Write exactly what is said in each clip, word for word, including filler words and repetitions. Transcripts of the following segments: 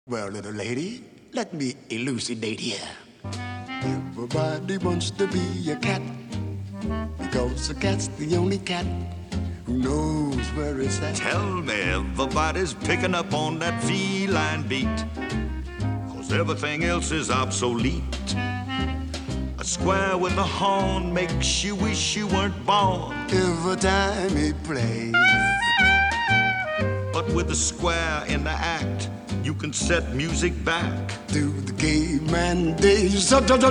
Well, little lady, let me elucidate here. Everybody wants to be a cat, because a cat's the only cat who knows where it's at. Tell me everybody's picking up on that feline beat, 'cause everything else is obsolete. A square with a horn makes you wish you weren't born Every time he plays. But with the square in the act, you can set music back to the caveman days.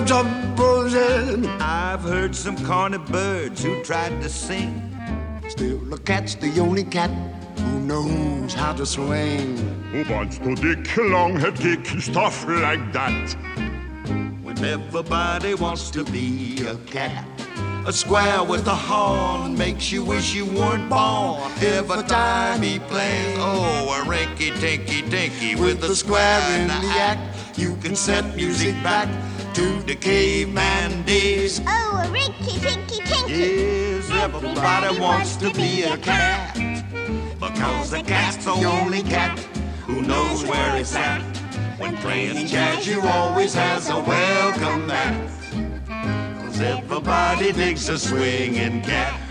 I've heard some corny birds who tried to sing. Still, the cat's the only cat who knows how to swing. Who wants to dick, long-head kick, stuff like that? When everybody wants to be a cat, a square with a horn makes you wish you weren't born. Every time he plays, oh, a rinky-tinky-tinky with a square in the act, you can set music back to the caveman days. Oh, a rinky-tinky-tinky. Yes, everybody wants to be a cat, because the cat's the only cat who knows where it's at. When playing jazz, you always has a welcome mat, 'cause everybody digs a swinging cat.